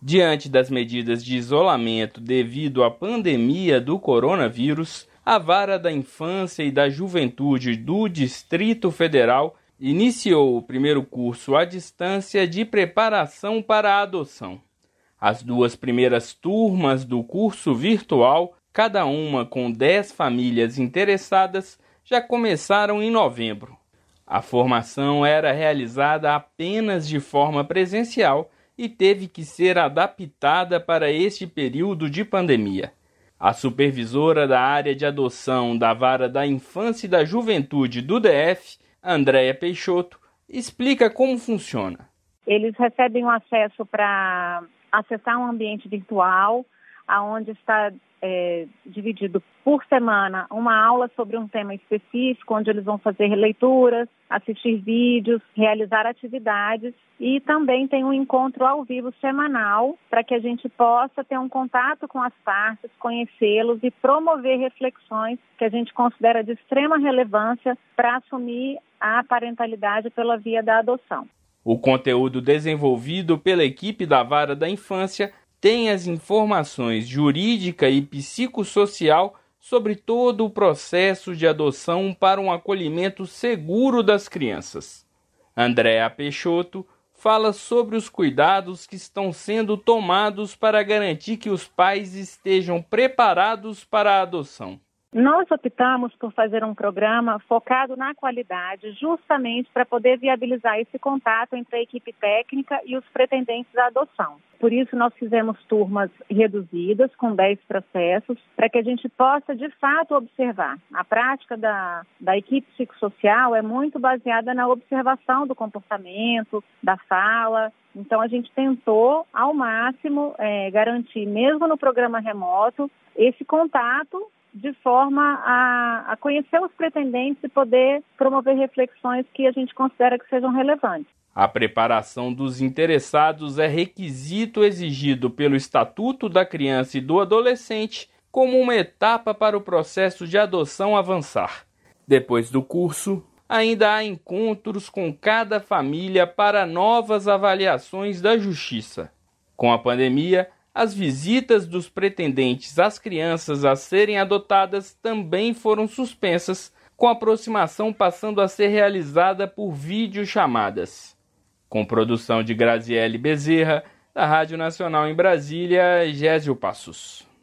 Diante das medidas de isolamento devido à pandemia do coronavírus, a Vara da Infância e da Juventude do Distrito Federal iniciou o primeiro curso à distância de preparação para a adoção. As duas primeiras turmas do curso virtual, cada uma com 10 famílias interessadas, já começaram em novembro. A formação era realizada apenas de forma presencial e teve que ser adaptada para este período de pandemia. A supervisora da área de adoção da Vara da Infância e da Juventude do DF, Andréia Peixoto, explica como funciona. Eles recebem um acesso para acessar um ambiente virtual, onde está dividido por semana uma aula sobre um tema específico, onde eles vão fazer leituras, assistir vídeos, realizar atividades e também tem um encontro ao vivo semanal para que a gente possa ter um contato com as partes, conhecê-los e promover reflexões que a gente considera de extrema relevância para assumir a parentalidade pela via da adoção. O conteúdo desenvolvido pela equipe da Vara da Infância tem as informações jurídica e psicossocial sobre todo o processo de adoção para um acolhimento seguro das crianças. Andréia Peixoto fala sobre os cuidados que estão sendo tomados para garantir que os pais estejam preparados para a adoção. Nós optamos por fazer um programa focado na qualidade, justamente para poder viabilizar esse contato entre a equipe técnica e os pretendentes à adoção. Por isso, nós fizemos turmas reduzidas, com 10 processos, para que a gente possa, de fato, observar. A prática da equipe psicossocial é muito baseada na observação do comportamento, da fala. Então, a gente tentou, ao máximo, garantir, mesmo no programa remoto, esse contato de forma a conhecer os pretendentes e poder promover reflexões que a gente considera que sejam relevantes. A preparação dos interessados é requisito exigido pelo Estatuto da Criança e do Adolescente como uma etapa para o processo de adoção avançar. Depois do curso, ainda há encontros com cada família para novas avaliações da Justiça. Com a pandemia, as visitas dos pretendentes às crianças a serem adotadas também foram suspensas, com a aproximação passando a ser realizada por videochamadas. Com produção de Graziele Bezerra, da Rádio Nacional em Brasília, Gésio Passos.